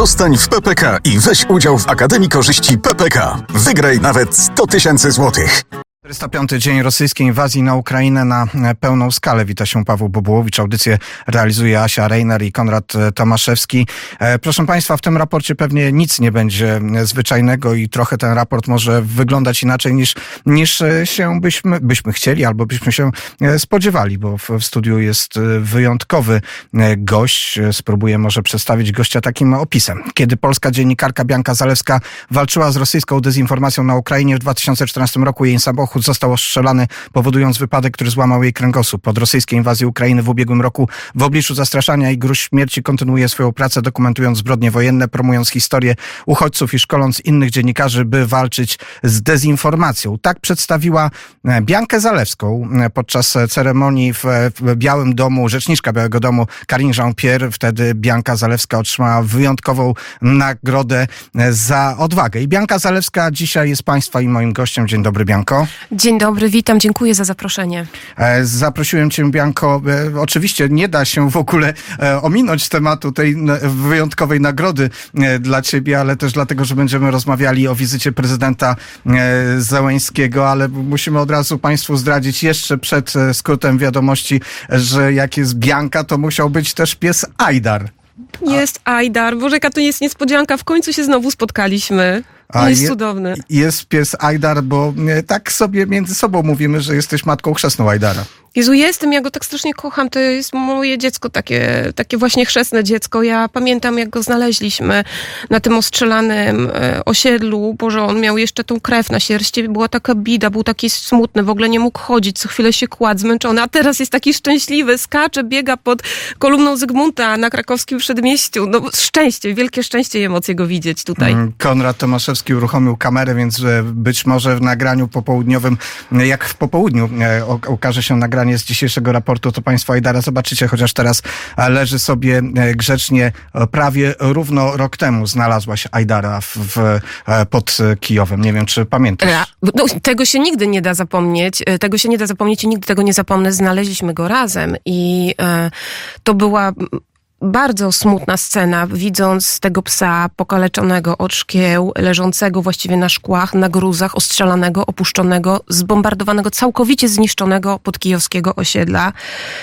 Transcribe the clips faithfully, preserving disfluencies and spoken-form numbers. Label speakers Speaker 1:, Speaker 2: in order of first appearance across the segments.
Speaker 1: Zostań w P P K i weź udział w Akademii Korzyści P P K. Wygraj nawet sto tysięcy złotych.
Speaker 2: czterysta piąty dzień rosyjskiej inwazji na Ukrainę na pełną skalę. Wita się Paweł Bobułowicz. Audycję realizuje Asia Reiner i Konrad Tomaszewski. E, proszę Państwa, w tym raporcie pewnie nic nie będzie zwyczajnego i trochę ten raport może wyglądać inaczej niż, niż się byśmy, byśmy chcieli albo byśmy się spodziewali, bo w, w studiu jest wyjątkowy gość. Spróbuję może przedstawić gościa takim opisem. Kiedy polska dziennikarka Bianka Zalewska walczyła z rosyjską dezinformacją na Ukrainie w dwa tysiące czternastym roku, jej samochód został ostrzelany, powodując wypadek, który złamał jej kręgosłup. Od rosyjskiej inwazji Ukrainy w ubiegłym roku w obliczu zastraszania i groźb śmierci kontynuuje swoją pracę, dokumentując zbrodnie wojenne, promując historię uchodźców i szkoląc innych dziennikarzy, by walczyć z dezinformacją. Tak przedstawiła Biankę Zalewską podczas ceremonii w Białym Domu, rzeczniczka Białego Domu Karine Jean-Pierre. Wtedy Bianka Zalewska otrzymała wyjątkową nagrodę za odwagę. I Bianka Zalewska dzisiaj jest Państwa i moim gościem. Dzień dobry, Bianko.
Speaker 3: Dzień dobry, witam, dziękuję za zaproszenie.
Speaker 2: Zaprosiłem Cię, Bianko. Oczywiście nie da się w ogóle ominąć tematu tej wyjątkowej nagrody dla Ciebie, ale też dlatego, że będziemy rozmawiali o wizycie prezydenta Zełenskiego, ale musimy od razu Państwu zdradzić jeszcze przed skrótem wiadomości, że jak jest Bianka, to musiał być też pies Ajdar.
Speaker 3: Jest Ajdar. Boże, jaka to jest niespodzianka. W końcu się znowu spotkaliśmy. On jest je, cudowny.
Speaker 2: Jest pies Ajdar, bo tak sobie między sobą mówimy, że jesteś matką chrzestną Ajdara.
Speaker 3: Jezu, jestem, ja go tak strasznie kocham, to jest moje dziecko, takie, takie właśnie chrzestne dziecko. Ja pamiętam, jak go znaleźliśmy na tym ostrzelanym e, osiedlu. Boże, on miał jeszcze tą krew na sierści, była taka bida, był taki smutny, w ogóle nie mógł chodzić, co chwilę się kładł, zmęczony, a teraz jest taki szczęśliwy, skacze, biega pod kolumną Zygmunta na krakowskim przedmieściu. No szczęście, wielkie szczęście i emocje go widzieć tutaj.
Speaker 2: Konrad Tomaszewski uruchomił kamerę, więc być może w nagraniu popołudniowym, jak w popołudniu okaże się nagranie z dzisiejszego raportu, to Państwo Ajdara zobaczycie, chociaż teraz leży sobie grzecznie. Prawie równo rok temu znalazłaś Ajdara w, w, pod Kijowem. Nie wiem, czy pamiętasz?
Speaker 3: Ja, no, tego się nigdy nie da zapomnieć. Tego się nie da zapomnieć i nigdy tego nie zapomnę. Znaleźliśmy go razem i e, to była bardzo smutna scena, widząc tego psa pokaleczonego od szkieł, leżącego właściwie na szkłach, na gruzach, ostrzelanego, opuszczonego, zbombardowanego, całkowicie zniszczonego podkijowskiego osiedla.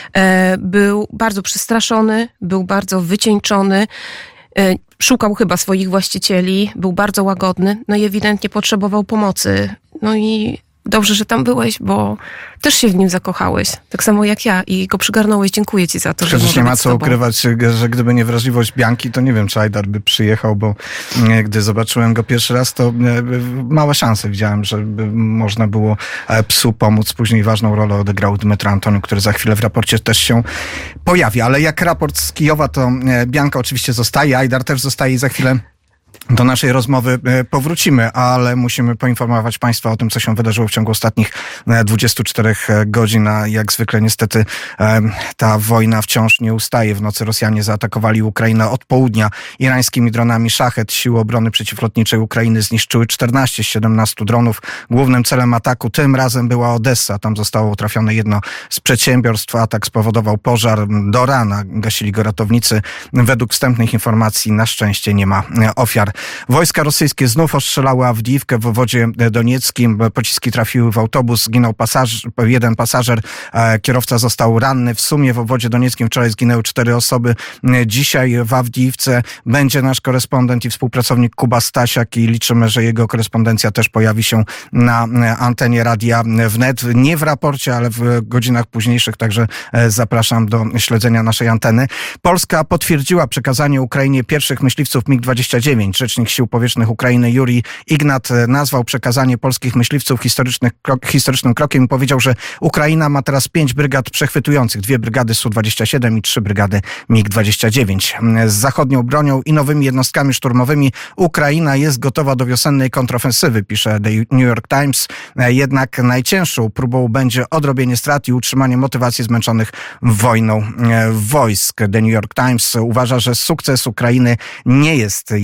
Speaker 3: E, był bardzo przestraszony, był bardzo wycieńczony, e, szukał chyba swoich właścicieli, był bardzo łagodny, no i ewidentnie potrzebował pomocy. No i dobrze, że tam byłeś, bo też się w nim zakochałeś. Tak samo jak ja i go przygarnąłeś. Dziękuję Ci za to,
Speaker 2: Przecież że nie ma co ukrywać, że gdyby nie wrażliwość Bianki, to nie wiem, czy Ajdar by przyjechał, bo gdy zobaczyłem go pierwszy raz, to małe szanse widziałem, że można było psu pomóc. Później ważną rolę odegrał Dmytro Antoniuk, który za chwilę w raporcie też się pojawi. Ale jak raport z Kijowa, to Bianka oczywiście zostaje, Ajdar też zostaje i za chwilę do naszej rozmowy powrócimy, ale musimy poinformować Państwa o tym, co się wydarzyło w ciągu ostatnich dwudziestu czterech godzin, a jak zwykle niestety ta wojna wciąż nie ustaje. W nocy Rosjanie zaatakowali Ukrainę od południa irańskimi dronami Szachet. Siły obrony przeciwlotniczej Ukrainy zniszczyły czternaście z siedemnastu dronów. Głównym celem ataku tym razem była Odessa. Tam zostało trafione jedno z przedsiębiorstw. Atak spowodował pożar do rana. Gasili go ratownicy. Według wstępnych informacji na szczęście nie ma ofiar. Wojska rosyjskie znów ostrzelały Awdijiwkę w obwodzie donieckim. Pociski trafiły w autobus, zginął pasażer, jeden pasażer, kierowca został ranny. W sumie w obwodzie donieckim wczoraj zginęły cztery osoby. Dzisiaj w Awdijiwce będzie nasz korespondent i współpracownik Kuba Stasiak i liczymy, że jego korespondencja też pojawi się na antenie Radia Wnet. Nie w raporcie, ale w godzinach późniejszych, także zapraszam do śledzenia naszej anteny. Polska potwierdziła przekazanie Ukrainie pierwszych myśliwców mig dwadzieścia dziewięć. Rzecznik Sił Powietrznych Ukrainy Jurij Ignat nazwał przekazanie polskich myśliwców historycznych, krok, historycznym krokiem i powiedział, że Ukraina ma teraz pięć brygad przechwytujących, dwie brygady S U dwadzieścia siedem i trzy brygady mig dwadzieścia dziewięć. Z zachodnią bronią i nowymi jednostkami szturmowymi Ukraina jest gotowa do wiosennej kontrofensywy, pisze The New York Times. Jednak najcięższą próbą będzie odrobienie strat i utrzymanie motywacji zmęczonych wojną wojsk. The New York Times uważa, że sukces Ukrainy nie jest jednoznaczny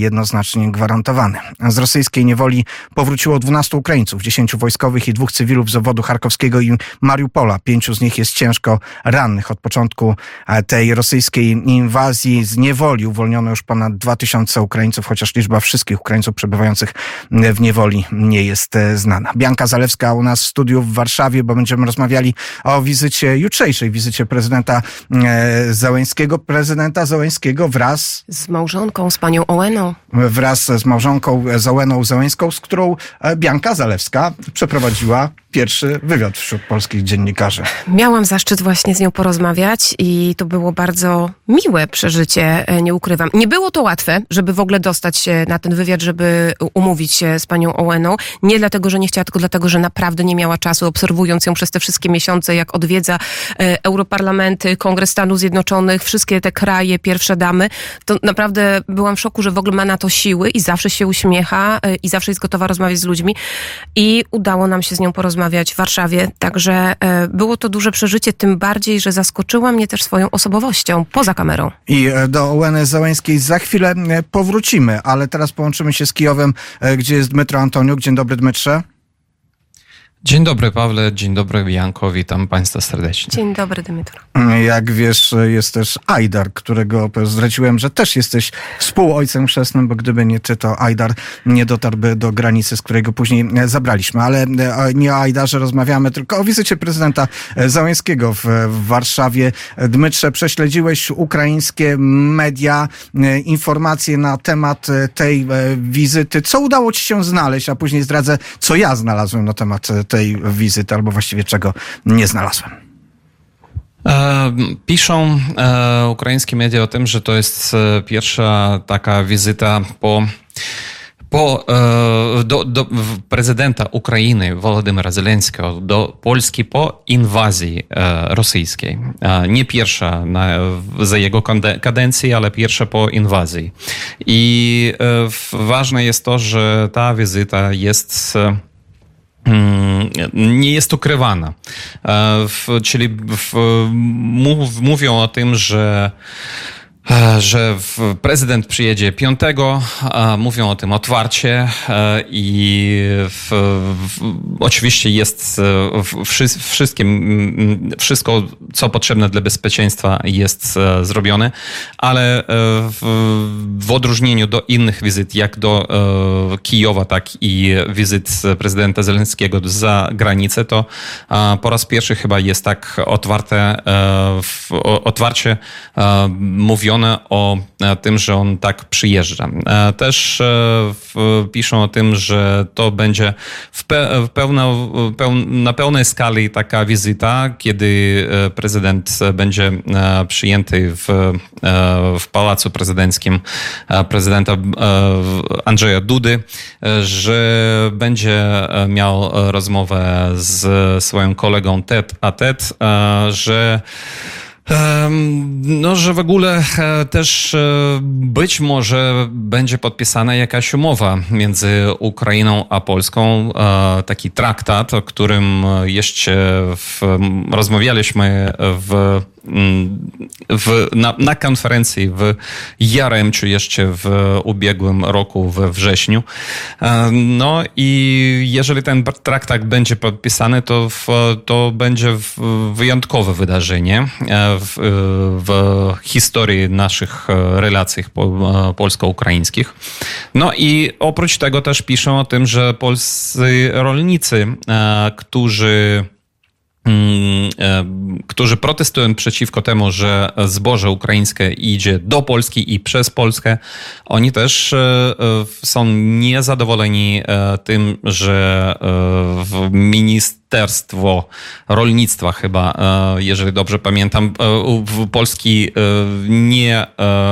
Speaker 2: jednoznacznie gwarantowany. Z rosyjskiej niewoli powróciło dwunastu Ukraińców, dziesięciu wojskowych i dwóch cywilów z obwodu charkowskiego i Mariupola. Pięciu z nich jest ciężko rannych. Od początku tej rosyjskiej inwazji z niewoli uwolniono już ponad dwa tysiące Ukraińców, chociaż liczba wszystkich Ukraińców przebywających w niewoli nie jest znana. Bianka Zalewska u nas w studiu w Warszawie, bo będziemy rozmawiali o wizycie, jutrzejszej wizycie prezydenta Zełenskiego. Prezydenta Zełenskiego wraz
Speaker 3: z małżonką, z panią Ołeną.
Speaker 2: Wraz z małżonką z Ołeną Zełenską, z którą Bianka Zalewska przeprowadziła pierwszy wywiad wśród polskich dziennikarzy.
Speaker 3: Miałam zaszczyt właśnie z nią porozmawiać i to było bardzo miłe przeżycie, nie ukrywam. Nie było to łatwe, żeby w ogóle dostać się na ten wywiad, żeby umówić się z panią Ołeną. Nie dlatego, że nie chciała, tylko dlatego, że naprawdę nie miała czasu, obserwując ją przez te wszystkie miesiące, jak odwiedza e, Europarlamenty, Kongres Stanów Zjednoczonych, wszystkie te kraje, pierwsze damy. To naprawdę byłam w szoku, że w ogóle ma na to siły i zawsze się uśmiecha e, i zawsze jest gotowa rozmawiać z ludźmi. I udało nam się z nią porozmawiać w Warszawie, także e, było to duże przeżycie, tym bardziej, że zaskoczyła mnie też swoją osobowością poza kamerą.
Speaker 2: I do Ołeny Zełenskiej za chwilę powrócimy, ale teraz połączymy się z Kijowem, gdzie jest Dmytro Antoniuk. Dzień dobry, Dmytrze.
Speaker 4: Dzień dobry, Pawle, dzień dobry, Bianko, witam Państwa serdecznie.
Speaker 3: Dzień dobry, Dmytro.
Speaker 2: Jak wiesz, jest też Ajdar, którego zdradziłem, że też jesteś współojcem chrzestnym, bo gdyby nie ty, to Ajdar nie dotarłby do granicy, z której go później zabraliśmy. Ale nie o Ajdarze rozmawiamy, tylko o wizycie prezydenta Zełenskiego w Warszawie. Dmytrze, prześledziłeś ukraińskie media, informacje na temat tej wizyty. Co udało ci się znaleźć, a później zdradzę, co ja znalazłem na temat tej tej wizyty, albo właściwie czego nie znalazłem.
Speaker 4: Piszą e, ukraińskie media o tym, że to jest e, pierwsza taka wizyta po Po, do, do prezydenta Ukrainy Wolodymyra Zełenskiego do Polski po inwazji rosyjskiej. Nie pierwsza na, za jego kadencji, ale pierwsza po inwazji. I ważne jest to, że ta wizyta jest nie jest ukrywana. Czyli mówią o tym, że że prezydent przyjedzie piątego, mówią o tym otwarcie i w, w, oczywiście jest wszystkim, wszystko, co potrzebne dla bezpieczeństwa jest zrobione, ale w, w odróżnieniu do innych wizyt, jak do Kijowa, tak i wizyt prezydenta Zełenskiego za granicę, to po raz pierwszy chyba jest tak otwarte, otwarcie mówione o tym, że on tak przyjeżdża. Też piszą o tym, że to będzie w pełna, na pełnej skali taka wizyta, kiedy prezydent będzie przyjęty w, w Pałacu Prezydenckim prezydenta Andrzeja Dudy, że będzie miał rozmowę z swoim kolegą tete a tete, że No, że w ogóle też być może będzie podpisana jakaś umowa między Ukrainą a Polską, taki traktat, o którym jeszcze w, rozmawialiśmy w W, na, na konferencji w Jaremciu jeszcze w ubiegłym roku, we wrześniu. No i jeżeli ten traktat będzie podpisany, to, w, to będzie wyjątkowe wydarzenie w, w historii naszych relacji polsko-ukraińskich. No i oprócz tego też piszą o tym, że polscy rolnicy, którzy którzy protestują przeciwko temu, że zboże ukraińskie idzie do Polski i przez Polskę, oni też są niezadowoleni tym, że Ministerstwo Rolnictwa chyba, jeżeli dobrze pamiętam, Polski nie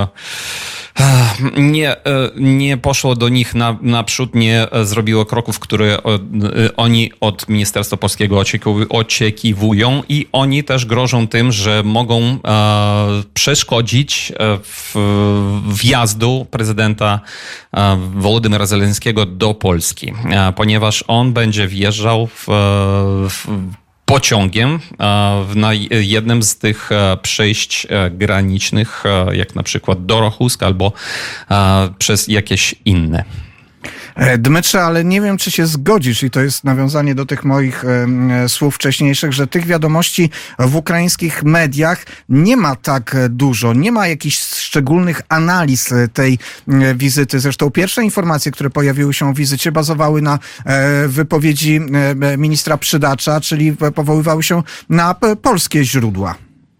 Speaker 4: Nie, nie poszło do nich na, naprzód, nie zrobiło kroków, które oni od Ministerstwa Polskiego oczekiwują i oni też grożą tym, że mogą przeszkodzić w wjazdu prezydenta Wolodymyra Zełenskiego do Polski, ponieważ on będzie wjeżdżał w, w pociągiem na jednym z tych przejść granicznych, jak na przykład do Rochusk albo przez jakieś inne.
Speaker 2: Dmytrze, ale nie wiem, czy się zgodzisz, i to jest nawiązanie do tych moich e, słów wcześniejszych, że tych wiadomości w ukraińskich mediach nie ma tak dużo, nie ma jakichś szczególnych analiz tej e, wizyty. Zresztą pierwsze informacje, które pojawiły się o wizycie, bazowały na e, wypowiedzi e, ministra Przydacza, czyli powoływały się na p- polskie źródła.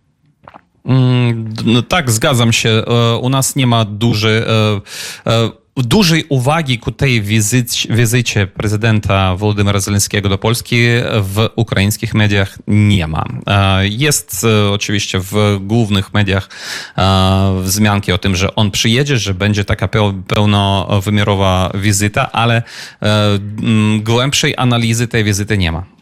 Speaker 4: Mm, no tak, zgadzam się. U nas nie ma duży... E, e, Dużej uwagi ku tej wizycie, wizycie prezydenta Wołodymyra Zełenskiego do Polski w ukraińskich mediach nie ma. Jest oczywiście w głównych mediach wzmianki o tym, że on przyjedzie, że będzie taka pełnowymiarowa wizyta, ale głębszej analizy tej wizyty nie ma.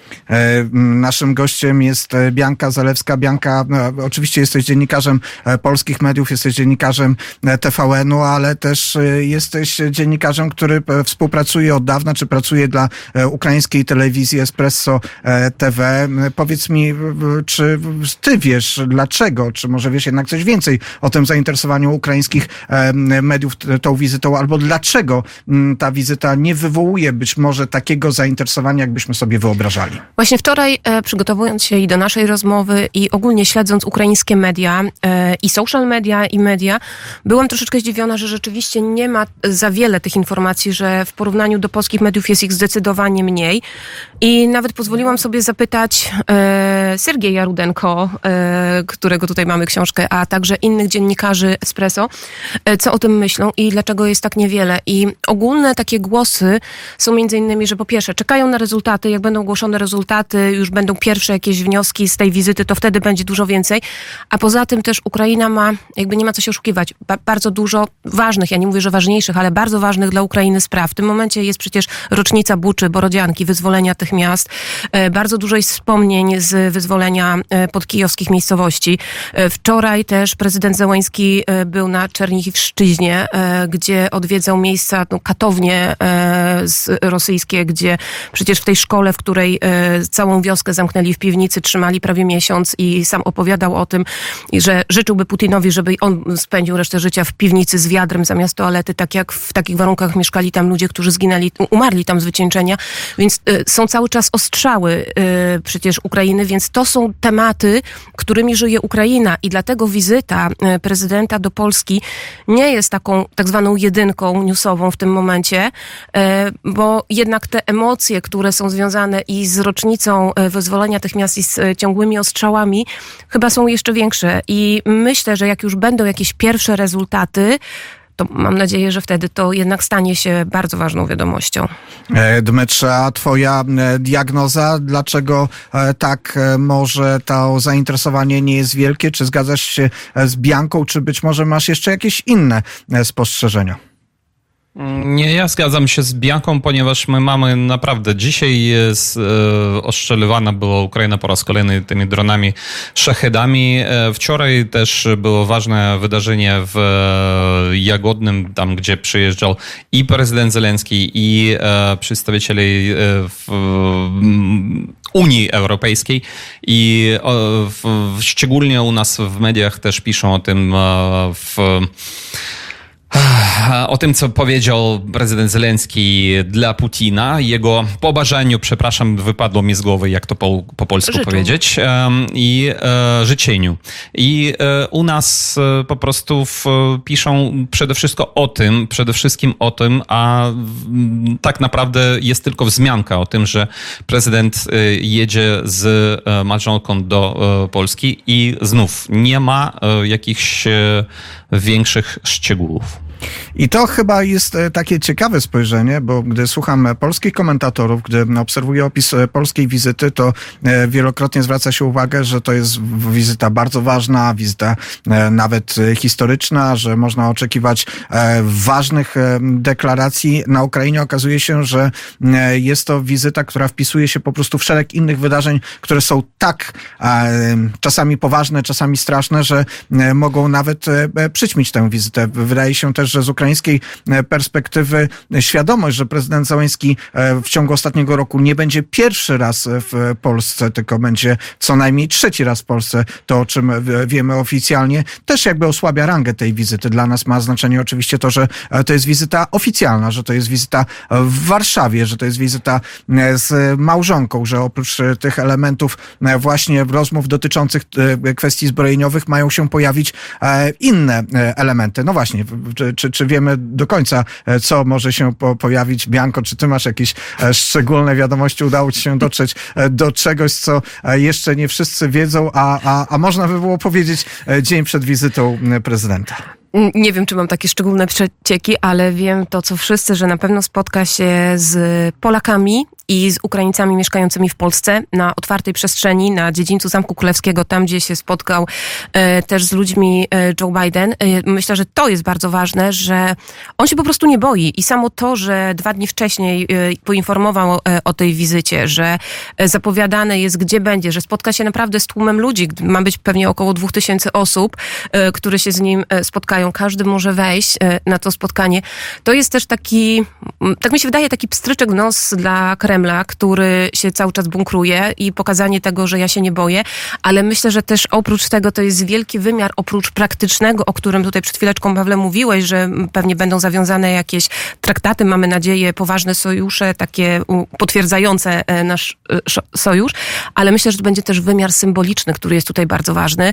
Speaker 2: Naszym gościem jest Bianka Zalewska. Bianka, oczywiście jesteś dziennikarzem polskich mediów, jesteś dziennikarzem T V N-u, ale też jesteś dziennikarzem, który współpracuje od dawna, czy pracuje dla ukraińskiej telewizji Espresso T V. Powiedz mi, czy ty wiesz dlaczego, czy może wiesz jednak coś więcej o tym zainteresowaniu ukraińskich mediów tą wizytą, albo dlaczego ta wizyta nie wywołuje być może takiego zainteresowania, jakbyśmy sobie wyobrażali?
Speaker 3: Właśnie wczoraj, e, przygotowując się i do naszej rozmowy i ogólnie śledząc ukraińskie media e, i social media i media, byłam troszeczkę zdziwiona, że rzeczywiście nie ma za wiele tych informacji, że w porównaniu do polskich mediów jest ich zdecydowanie mniej. I nawet pozwoliłam sobie zapytać e, Sergieja Rudenko, e, którego tutaj mamy książkę, a także innych dziennikarzy Espresso, e, co o tym myślą i dlaczego jest tak niewiele. I ogólne takie głosy są między innymi, że po pierwsze czekają na rezultaty, jak będą ogłoszone rezultaty, już będą pierwsze jakieś wnioski z tej wizyty, to wtedy będzie dużo więcej. A poza tym też Ukraina ma, jakby nie ma co się oszukiwać, ba- bardzo dużo ważnych, ja nie mówię, że ważniejszych, ale bardzo ważnych dla Ukrainy spraw. W tym momencie jest przecież rocznica Buczy, Borodzianki, wyzwolenia tych miast. E, bardzo dużo jest wspomnień z wyzwolenia e, podkijowskich miejscowości. E, wczoraj też prezydent Zełenski e, był na Czernichivszczyźnie, e, gdzie odwiedzał miejsca, no, katownie e, z, rosyjskie, gdzie przecież w tej szkole, w której e, całą wioskę zamknęli w piwnicy, trzymali prawie miesiąc i sam opowiadał o tym, że życzyłby Putinowi, żeby on spędził resztę życia w piwnicy z wiadrem zamiast toalety, tak jak w takich warunkach mieszkali tam ludzie, którzy zginęli, umarli tam z wycieńczenia, więc y, są cały czas ostrzały y, przecież Ukrainy, więc to są tematy, którymi żyje Ukraina i dlatego wizyta y, prezydenta do Polski nie jest taką tak zwaną jedynką newsową w tym momencie, y, bo jednak te emocje, które są związane i z rocznicą wyzwolenia tych miast i z ciągłymi ostrzałami, chyba są jeszcze większe. I myślę, że jak już będą jakieś pierwsze rezultaty, to mam nadzieję, że wtedy to jednak stanie się bardzo ważną wiadomością.
Speaker 2: Dmytrze, a twoja diagnoza, dlaczego tak może to zainteresowanie nie jest wielkie? Czy zgadzasz się z Bianką, czy być może masz jeszcze jakieś inne spostrzeżenia?
Speaker 4: Nie, ja zgadzam się z Bianką, ponieważ my mamy naprawdę, dzisiaj jest e, ostrzeliwana była Ukraina po raz kolejny tymi dronami szachedami. E, wczoraj też było ważne wydarzenie w e, Jagodnym, tam gdzie przyjeżdżał i prezydent Zełenski, i e, przedstawiciele e, w, Unii Europejskiej i e, w, szczególnie u nas w mediach też piszą o tym e, w O tym, co powiedział prezydent Zełenski dla Putina, jego pobażaniu, przepraszam, wypadło mi z głowy, jak to po, po polsku Życzę. powiedzieć, i e, życzeniu. I e, u nas e, po prostu w, piszą przede wszystkim o tym, przede wszystkim o tym, a m, tak naprawdę jest tylko wzmianka o tym, że prezydent e, jedzie z e, małżonką do e, Polski i znów nie ma e, jakichś e, większych szczegółów.
Speaker 2: I to chyba jest takie ciekawe spojrzenie, bo gdy słucham polskich komentatorów, gdy obserwuję opis polskiej wizyty, to wielokrotnie zwraca się uwagę, że to jest wizyta bardzo ważna, wizyta nawet historyczna, że można oczekiwać ważnych deklaracji. Na Ukrainie okazuje się, że jest to wizyta, która wpisuje się po prostu w szereg innych wydarzeń, które są tak czasami poważne, czasami straszne, że mogą nawet przyćmić tę wizytę. Wydaje się też, że z ukraińskiej perspektywy świadomość, że prezydent Zełenski w ciągu ostatniego roku nie będzie pierwszy raz w Polsce, tylko będzie co najmniej trzeci raz w Polsce, to o czym wiemy oficjalnie, też jakby osłabia rangę tej wizyty. Dla nas ma znaczenie oczywiście to, że to jest wizyta oficjalna, że to jest wizyta w Warszawie, że to jest wizyta z małżonką, że oprócz tych elementów właśnie rozmów dotyczących kwestii zbrojeniowych mają się pojawić inne elementy. No właśnie, czy, czy, czy wiemy do końca, co może się po, pojawić? Bianko, czy ty masz jakieś szczególne wiadomości? Udało ci się dotrzeć do czegoś, co jeszcze nie wszyscy wiedzą, a, a, a można by było powiedzieć dzień przed wizytą prezydenta.
Speaker 3: Nie wiem, czy mam takie szczególne przecieki, ale wiem to, co wszyscy, że na pewno spotka się z Polakami i z Ukraińcami mieszkającymi w Polsce na otwartej przestrzeni, na dziedzińcu Zamku Królewskiego, tam gdzie się spotkał e, też z ludźmi e, Joe Biden. E, myślę, że to jest bardzo ważne, że on się po prostu nie boi i samo to, że dwa dni wcześniej e, poinformował e, o tej wizycie, że e, zapowiadane jest, gdzie będzie, że spotka się naprawdę z tłumem ludzi, ma być pewnie około dwóch tysięcy osób, e, które się z nim e, spotkają. Każdy może wejść e, na to spotkanie. To jest też taki, tak mi się wydaje, taki pstryczek w nos dla Kremla, który się cały czas bunkruje i pokazanie tego, że ja się nie boję, ale myślę, że też oprócz tego to jest wielki wymiar, oprócz praktycznego, o którym tutaj przed chwileczką, Pawle, mówiłeś, że pewnie będą zawiązane jakieś traktaty, mamy nadzieję, poważne sojusze, takie potwierdzające nasz sojusz, ale myślę, że to będzie też wymiar symboliczny, który jest tutaj bardzo ważny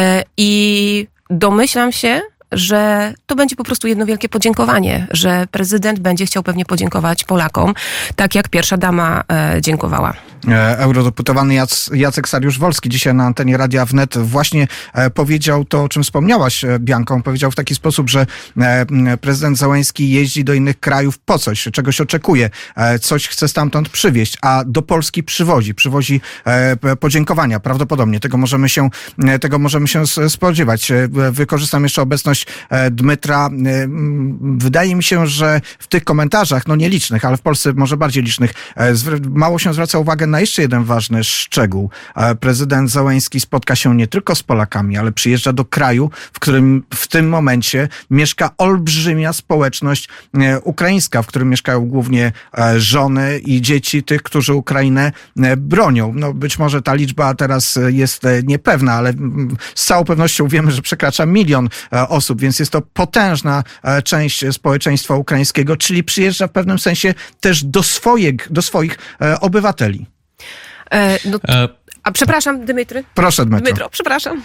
Speaker 3: i domyślam się, że to będzie po prostu jedno wielkie podziękowanie, że prezydent będzie chciał pewnie podziękować Polakom, tak jak pierwsza dama e, dziękowała.
Speaker 2: Eurodeputowany Jac, Jacek Sariusz-Wolski dzisiaj na antenie Radia Wnet właśnie e, powiedział to, o czym wspomniałaś, Bianką. Powiedział w taki sposób, że e, prezydent Zełenski jeździ do innych krajów po coś, czegoś oczekuje, e, coś chce stamtąd przywieźć, a do Polski przywozi, przywozi e, podziękowania. Prawdopodobnie tego możemy się, e, tego możemy się spodziewać. E, wykorzystam jeszcze obecność Dmytra. Wydaje mi się, że w tych komentarzach, no nielicznych, ale w Polsce może bardziej licznych, mało się zwraca uwagę na jeszcze jeden ważny szczegół. Prezydent Zełenski spotka się nie tylko z Polakami, ale przyjeżdża do kraju, w którym w tym momencie mieszka olbrzymia społeczność ukraińska, w którym mieszkają głównie żony i dzieci tych, którzy Ukrainę bronią. No być może ta liczba teraz jest niepewna, ale z całą pewnością wiemy, że przekracza milion osób. Więc jest to potężna część społeczeństwa ukraińskiego, czyli przyjeżdża w pewnym sensie też do swoich, do swoich obywateli.
Speaker 3: E, no, a przepraszam, Dmytry.
Speaker 2: Proszę, Dmytro.
Speaker 3: Dmytro, przepraszam.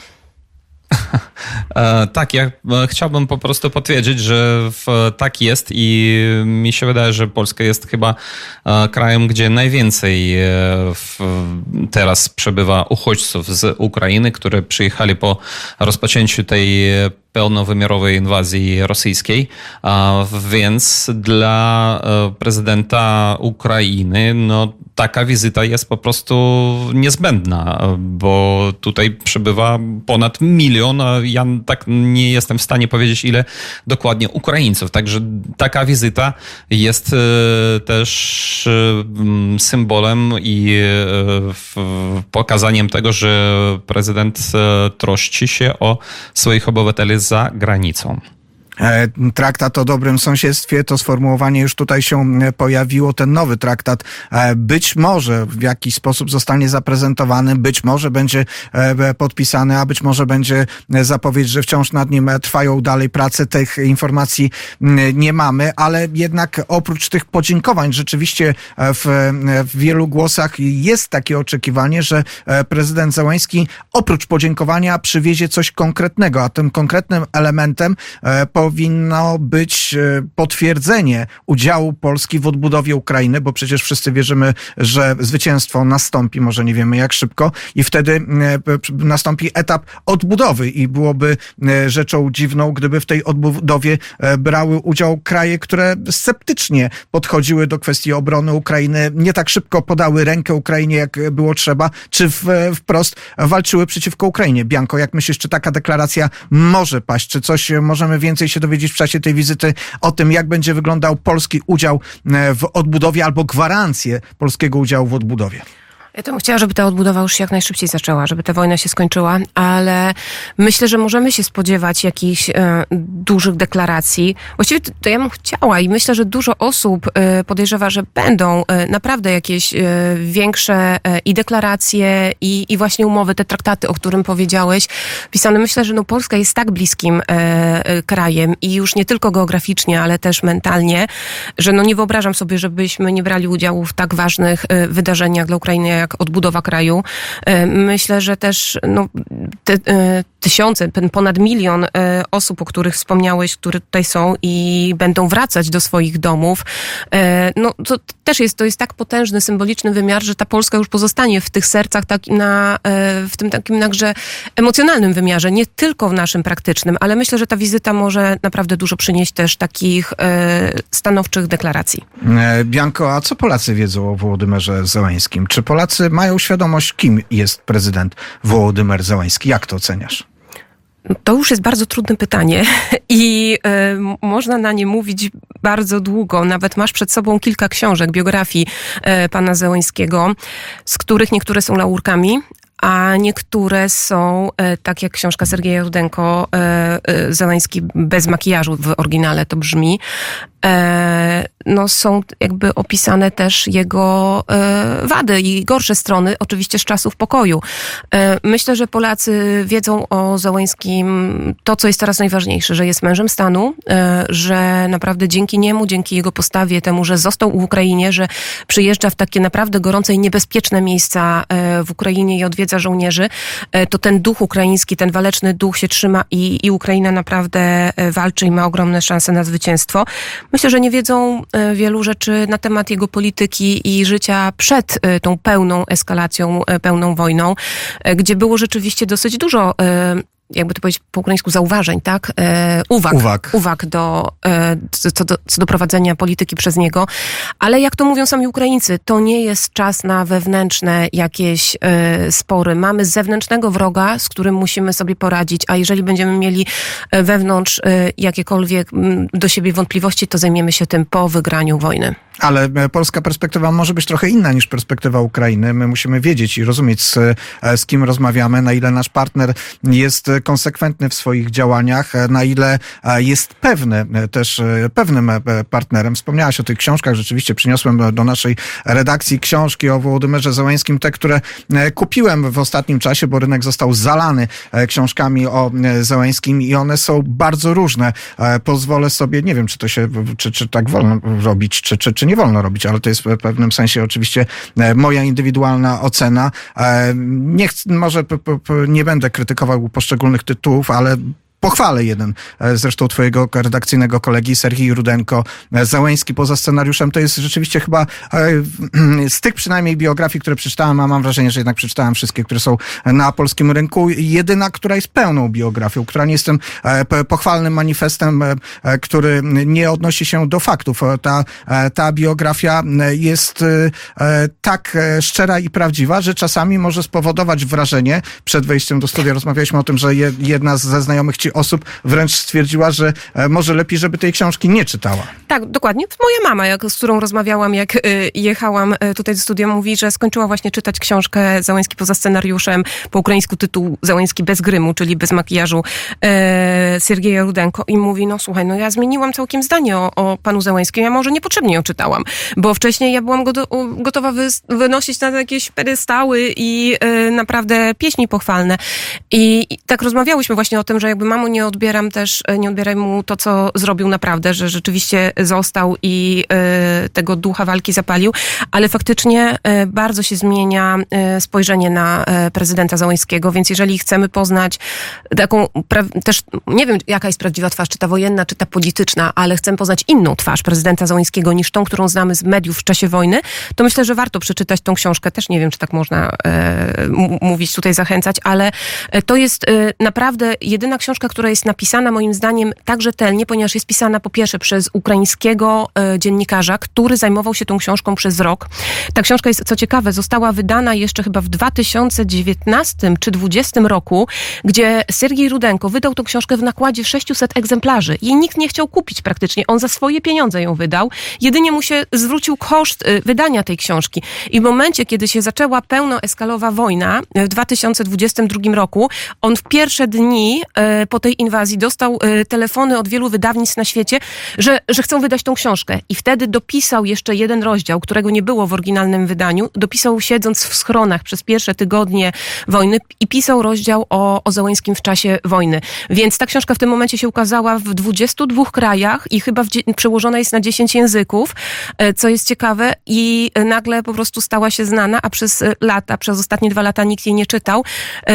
Speaker 4: Tak, ja chciałbym po prostu potwierdzić, że tak jest i mi się wydaje, że Polska jest chyba krajem, gdzie najwięcej teraz przebywa uchodźców z Ukrainy, które przyjechali po rozpoczęciu tej pełnowymiarowej inwazji rosyjskiej, więc dla prezydenta Ukrainy no, taka wizyta jest po prostu niezbędna, bo tutaj przybywa ponad milion, a ja tak nie jestem w stanie powiedzieć, ile dokładnie Ukraińców. Także taka wizyta jest też symbolem i pokazaniem tego, że prezydent troszczy się o swoich obywateli za granicą.
Speaker 2: Traktat o dobrym sąsiedztwie, to sformułowanie już tutaj się pojawiło, ten nowy traktat być może w jakiś sposób zostanie zaprezentowany, być może będzie podpisany, a być może będzie zapowiedź, że wciąż nad nim trwają dalej prace. Tych informacji nie mamy, ale jednak oprócz tych podziękowań rzeczywiście w, w wielu głosach jest takie oczekiwanie, że prezydent Zełenski oprócz podziękowania przywiezie coś konkretnego, a tym konkretnym elementem po powinno być potwierdzenie udziału Polski w odbudowie Ukrainy, bo przecież wszyscy wierzymy, że zwycięstwo nastąpi, może nie wiemy jak szybko, i wtedy nastąpi etap odbudowy i byłoby rzeczą dziwną, gdyby w tej odbudowie brały udział kraje, które sceptycznie podchodziły do kwestii obrony Ukrainy, nie tak szybko podały rękę Ukrainie, jak było trzeba, czy w, wprost walczyły przeciwko Ukrainie. Bianko, jak myślisz, czy taka deklaracja może paść? Czy coś możemy więcej się dowiedzieć w czasie tej wizyty o tym, jak będzie wyglądał polski udział w odbudowie albo gwarancję polskiego udziału w odbudowie?
Speaker 3: Ja to bym chciała, żeby ta odbudowa już się jak najszybciej zaczęła, żeby ta wojna się skończyła, ale myślę, że możemy się spodziewać jakichś e, dużych deklaracji. Właściwie to, to ja bym chciała i myślę, że dużo osób e, podejrzewa, że będą e, naprawdę jakieś e, większe e, i deklaracje i, i właśnie umowy, te traktaty, o którym powiedziałeś, pisane. Myślę, że no, Polska jest tak bliskim e, e, krajem i już nie tylko geograficznie, ale też mentalnie, że no nie wyobrażam sobie, żebyśmy nie brali udziału w tak ważnych e, wydarzeniach dla Ukrainy, jak odbudowa kraju. Myślę, że też no, te, tysiące, ponad milion osób, o których wspomniałeś, które tutaj są i będą wracać do swoich domów, no to też jest, to jest tak potężny, symboliczny wymiar, że ta Polska już pozostanie w tych sercach tak na, w tym takim także emocjonalnym wymiarze, nie tylko w naszym praktycznym, ale myślę, że ta wizyta może naprawdę dużo przynieść też takich stanowczych deklaracji.
Speaker 2: Bianko, a co Polacy wiedzą o Wołodymyrze Zełenskim? Czy Polacy mają świadomość, kim jest prezydent Wołodymyr Zełenski? Jak to oceniasz?
Speaker 3: To już jest bardzo trudne pytanie i y, można na nie mówić bardzo długo. Nawet masz przed sobą kilka książek, biografii y, pana Zełenskiego, z których niektóre są laurkami, a niektóre są, tak jak książka Sergieja Rudenko, Zełenski bez makijażu w oryginale to brzmi, no są jakby opisane też jego wady i gorsze strony, oczywiście z czasów pokoju. Myślę, że Polacy wiedzą o Zełenskim to, co jest teraz najważniejsze, że jest mężem stanu, że naprawdę dzięki niemu, dzięki jego postawie, temu, że został w Ukrainie, że przyjeżdża w takie naprawdę gorące i niebezpieczne miejsca w Ukrainie i odwiedza żołnierzy, to ten duch ukraiński, ten waleczny duch się trzyma i, i Ukraina naprawdę walczy i ma ogromne szanse na zwycięstwo. Myślę, że nie wiedzą wielu rzeczy na temat jego polityki i życia przed tą pełną eskalacją, pełną wojną, gdzie było rzeczywiście dosyć dużo, jakby to powiedzieć po ukraińsku, zauważeń, tak? E, uwag.
Speaker 2: Uwag.
Speaker 3: Uwag do, e, co, do, co do prowadzenia polityki przez niego. Ale jak to mówią sami Ukraińcy, to nie jest czas na wewnętrzne jakieś e, spory. Mamy zewnętrznego wroga, z którym musimy sobie poradzić, a jeżeli będziemy mieli wewnątrz e, jakiekolwiek m, do siebie wątpliwości, to zajmiemy się tym po wygraniu wojny.
Speaker 2: Ale polska perspektywa może być trochę inna niż perspektywa Ukrainy. My musimy wiedzieć i rozumieć, z, z kim rozmawiamy, na ile nasz partner jest konsekwentny w swoich działaniach, na ile jest pewny, też pewnym partnerem. Wspomniałaś o tych książkach, rzeczywiście przyniosłem do naszej redakcji książki o Wołodymyrze Zełenskim, te, które kupiłem w ostatnim czasie, bo rynek został zalany książkami o Zełenskim i one są bardzo różne. Pozwolę sobie, nie wiem, czy to się, czy, czy tak wolno robić, czy, czy, czy nie wolno robić, ale to jest w pewnym sensie oczywiście moja indywidualna ocena. Nie chcę, może p, p, nie będę krytykował poszczególnych tytułów, ale pochwalę jeden, zresztą twojego redakcyjnego kolegi Sergiej Rudenko. Zełenski poza scenariuszem to jest rzeczywiście chyba z tych przynajmniej biografii, które przeczytałem, a mam wrażenie, że jednak przeczytałem wszystkie, które są na polskim rynku, jedyna, która jest pełną biografią, która nie jest tym pochwalnym manifestem, który nie odnosi się do faktów. Ta, ta biografia jest tak szczera i prawdziwa, że czasami może spowodować wrażenie. Przed wejściem do studia rozmawialiśmy o tym, że jedna ze znajomych ci osób wręcz stwierdziła, że może lepiej, żeby tej książki nie czytała.
Speaker 3: Tak, dokładnie. Moja mama, jak, z którą rozmawiałam, jak y, jechałam tutaj do studia, mówi, że skończyła właśnie czytać książkę Zełenski poza scenariuszem, po ukraińsku tytuł Zełenski bez grymu, czyli bez makijażu y, Sergieja Rudenko i mówi, no słuchaj, no ja zmieniłam całkiem zdanie o, o panu Zełenskim, ja może niepotrzebnie ją czytałam, bo wcześniej ja byłam go, gotowa wy, wynosić na jakieś pedestały i y, naprawdę pieśni pochwalne. I, I tak rozmawiałyśmy właśnie o tym, że jakby mamo, nie odbieram też, nie odbieraj mu to, co zrobił naprawdę, że rzeczywiście został i y, tego ducha walki zapalił, ale faktycznie y, bardzo się zmienia y, spojrzenie na y, prezydenta Zełenskiego, więc jeżeli chcemy poznać taką, pra- też nie wiem, jaka jest prawdziwa twarz, czy ta wojenna, czy ta polityczna, ale chcemy poznać inną twarz prezydenta Zełenskiego niż tą, którą znamy z mediów w czasie wojny, to myślę, że warto przeczytać tą książkę. Też nie wiem, czy tak można y, m- mówić tutaj, zachęcać, ale y, to jest y, naprawdę jedyna książka, która jest napisana moim zdaniem tak rzetelnie, ponieważ jest pisana po pierwsze przez ukraińskiego e, dziennikarza, który zajmował się tą książką przez rok. Ta książka jest, co ciekawe, została wydana jeszcze chyba w dwa tysiące dziewiętnastym czy dwudziestym roku, gdzie Sergiej Rudenko wydał tą książkę w nakładzie sześciuset egzemplarzy. Jej nikt nie chciał kupić praktycznie. On za swoje pieniądze ją wydał. Jedynie mu się zwrócił koszt e, wydania tej książki. I w momencie, kiedy się zaczęła pełnoeskalowa wojna w dwa tysiące dwudziestym drugim roku, on w pierwsze dni e, po tej inwazji dostał e, telefony od wielu wydawnictw na świecie, że, że chcą wydać tą książkę. I wtedy dopisał jeszcze jeden rozdział, którego nie było w oryginalnym wydaniu. Dopisał siedząc w schronach przez pierwsze tygodnie wojny i pisał rozdział o, o Zełenskim w czasie wojny. Więc ta książka w tym momencie się ukazała w dwudziestu dwóch krajach i chyba w, przełożona jest na dziesięć języków, e, co jest ciekawe, i nagle po prostu stała się znana, a przez lata, przez ostatnie dwa lata nikt jej nie czytał.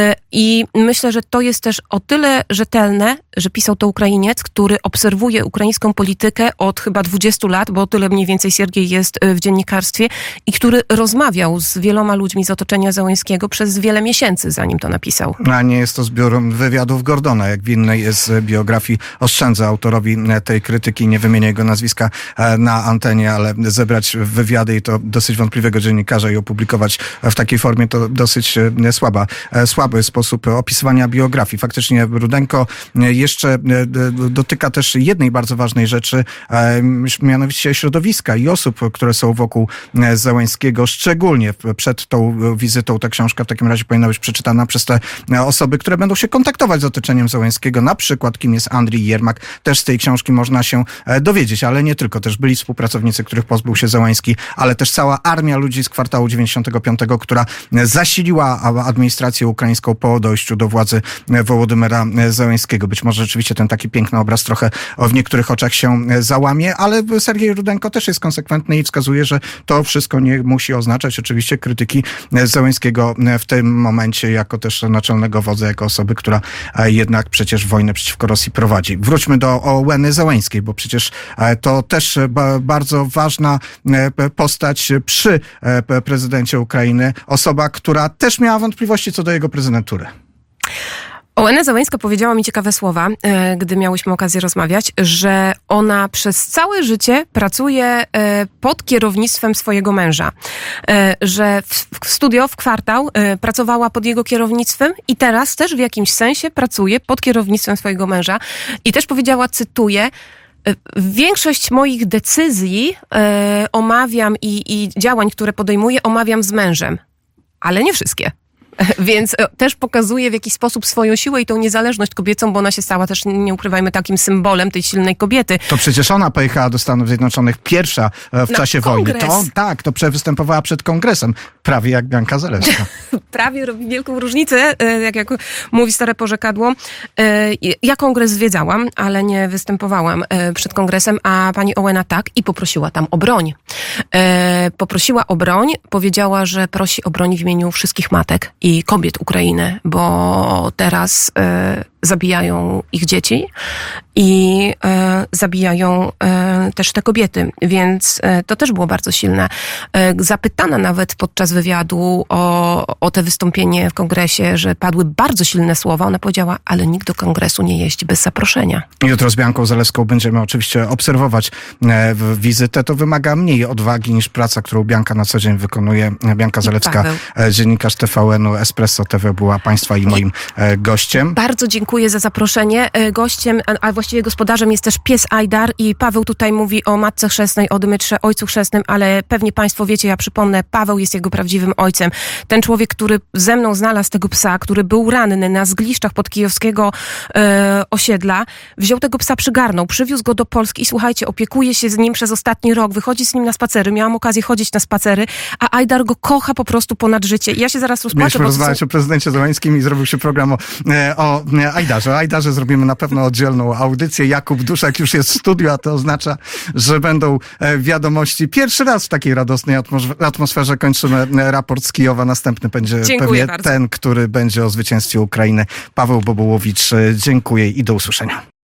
Speaker 3: I myślę, że to jest też o tyle rzetelne, że pisał to Ukrainiec, który obserwuje ukraińską politykę od chyba dwudziestu lat, bo tyle mniej więcej Siergiej jest w dziennikarstwie, i który rozmawiał z wieloma ludźmi z otoczenia Zełenskiego przez wiele miesięcy, zanim to napisał.
Speaker 2: A nie jest to zbiór wywiadów Gordona, jak w innej jest biografii. Oszczędzę autorowi tej krytyki, nie wymienię jego nazwiska na antenie, ale zebrać wywiady i to dosyć wątpliwego dziennikarza i opublikować w takiej formie to dosyć słaba, słaby sposób opisywania biografii. Faktycznie Rudenko jeszcze dotyka też jednej bardzo ważnej rzeczy, mianowicie środowiska i osób, które są wokół Zełenskiego, szczególnie przed tą wizytą. Ta książka w takim razie powinna być przeczytana przez te osoby, które będą się kontaktować z otoczeniem Zełenskiego, na przykład kim jest Andrii Jermak. Też z tej książki można się dowiedzieć, ale nie tylko. Też byli współpracownicy, których pozbył się Zełenski, ale też cała armia ludzi z kwartału dziewięćdziesiątego piątego, która zasiliła administrację ukraińską po dojściu do władzy Wołodymyra Zełenskiego. Być może rzeczywiście ten taki piękny obraz trochę w niektórych oczach się załamie, ale Sergiej Rudenko też jest konsekwentny i wskazuje, że to wszystko nie musi oznaczać oczywiście krytyki Zełenskiego w tym momencie jako też naczelnego wodza, jako osoby, która jednak przecież wojnę przeciwko Rosji prowadzi. Wróćmy do Ołeny Zełenskiej, bo przecież to też bardzo ważna postać przy prezydencie Ukrainy. Osoba, która też miała wątpliwości co do jego prezydentury.
Speaker 3: Ołena Zełenska powiedziała mi ciekawe słowa, gdy miałyśmy okazję rozmawiać, że ona przez całe życie pracuje pod kierownictwem swojego męża. Że w studio, w kwartał pracowała pod jego kierownictwem i teraz też w jakimś sensie pracuje pod kierownictwem swojego męża. I też powiedziała, cytuję, większość moich decyzji omawiam i, i działań, które podejmuję, omawiam z mężem, ale nie wszystkie. Więc też pokazuje w jakiś sposób swoją siłę i tą niezależność kobiecą, bo ona się stała też, nie ukrywajmy, takim symbolem tej silnej kobiety.
Speaker 2: To przecież ona pojechała do Stanów Zjednoczonych pierwsza w Na czasie
Speaker 3: kongres.
Speaker 2: wojny. To tak, to występowała przed kongresem, prawie jak Bianka Zalewska.
Speaker 3: Prawie robi wielką różnicę, jak, jak mówi stare porzekadło. Ja kongres zwiedzałam, ale nie występowałam przed kongresem, a pani Ołena tak i poprosiła tam o broń. Poprosiła o broń, powiedziała, że prosi o broń w imieniu wszystkich matek i kobiet Ukrainy, bo teraz e, zabijają ich dzieci i e, zabijają e, też te kobiety, więc e, to też było bardzo silne. E, zapytana nawet podczas wywiadu o, o te wystąpienie w kongresie, że padły bardzo silne słowa, ona powiedziała, ale nikt do kongresu nie jeździ bez zaproszenia.
Speaker 2: Jutro z Bianką Zalewską będziemy oczywiście obserwować e, wizytę. To wymaga mniej odwagi niż praca, którą Bianka na co dzień wykonuje. Bianka Zalewska, e, dziennikarz T V N-u Espresso T V, była państwa i moim e, gościem.
Speaker 3: Bardzo dziękuję za zaproszenie. Gościem, a właściwie gospodarzem jest też pies Ajdar i Paweł tutaj mówi o matce chrzestnej, o Dmytrze, ojcu chrzestnym, ale pewnie państwo wiecie, ja przypomnę, Paweł jest jego prawdziwym ojcem. Ten człowiek, który ze mną znalazł tego psa, który był ranny na zgliszczach pod kijowskiego e, osiedla, wziął tego psa, przygarnął, przywiózł go do Polski i słuchajcie, opiekuje się z nim przez ostatni rok, wychodzi z nim na spacery, miałam okazję chodzić na spacery, a Ajdar go kocha po prostu ponad życie. I ja się zaraz rozpłaczę.
Speaker 2: Mieliśmy rozmawiać są... o prezydencie Zełenskim i zrobił się program o, o Ajdarze. O Ajdarze zrobimy na pewno oddzielną audycję. Jakub Duszek już jest w studiu, a to oznacza, że będą wiadomości. Pierwszy raz w takiej radosnej atmosferze kończymy raport z Kijowa. Następny będzie dziękuję pewnie bardzo. Ten, który będzie o zwycięstwie Ukrainy. Paweł Bobołowicz, dziękuję i do usłyszenia.